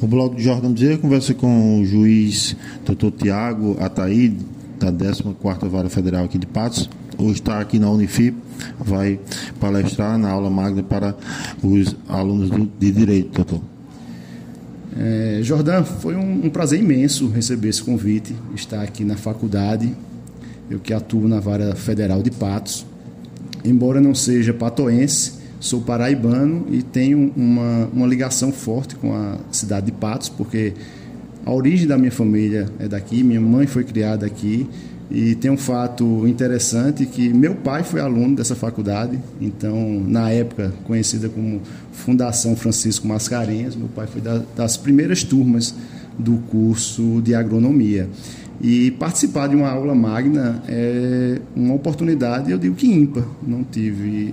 O bloco de Jordão Bezerra conversa com o juiz Dr. Tiago Ataí, da 14ª Vara Federal aqui de Patos. Hoje está aqui na Unifip, vai palestrar na aula magna para os alunos de Direito, doutor. Jordão, foi um prazer imenso receber esse convite, estar aqui na faculdade, eu que atuo na Vara Federal de Patos. Embora não seja patoense, sou paraibano e tenho uma ligação forte com a cidade de Patos, porque a origem da minha família é daqui, minha mãe foi criada aqui, e tem um fato interessante que meu pai foi aluno dessa faculdade, então, na época conhecida como Fundação Francisco Mascarenhas, meu pai foi das primeiras turmas do curso de agronomia. E participar de uma aula magna é uma oportunidade, eu digo que ímpar. Não tive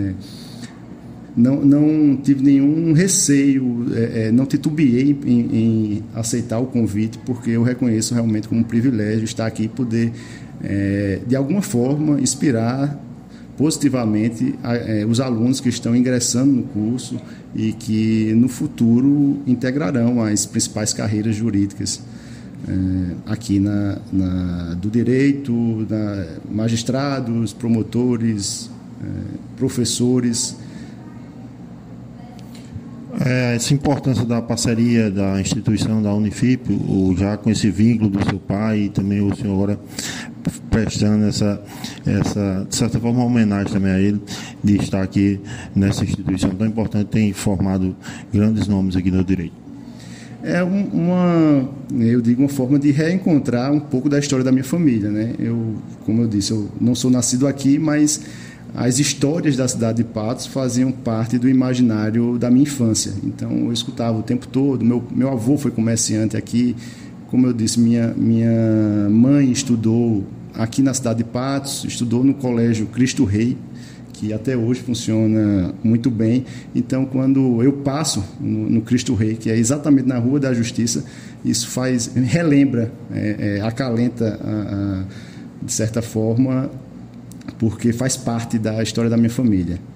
nenhum receio, não titubeei em aceitar o convite, porque eu reconheço realmente como um privilégio estar aqui e poder, de alguma forma, inspirar positivamente os alunos que estão ingressando no curso e que, no futuro, integrarão as principais carreiras jurídicas aqui do direito, magistrados, promotores, professores. Essa importância da parceria da instituição da Unifip, já com esse vínculo do seu pai e também o senhor agora prestando essa de certa forma, uma homenagem também a ele, de estar aqui nessa instituição tão importante, tem formado grandes nomes aqui no direito. Eu digo, uma forma de reencontrar um pouco da história da minha família, né? Como eu disse, eu não sou nascido aqui, mas as histórias da cidade de Patos faziam parte do imaginário da minha infância. Então, eu escutava o tempo todo. Meu avô foi comerciante aqui. Como eu disse, minha mãe estudou aqui na cidade de Patos, estudou no Colégio Cristo Rei, que até hoje funciona muito bem. Então, quando eu passo no Cristo Rei, que é exatamente na Rua da Justiça, isso relembra, acalenta, de certa forma, porque faz parte da história da minha família.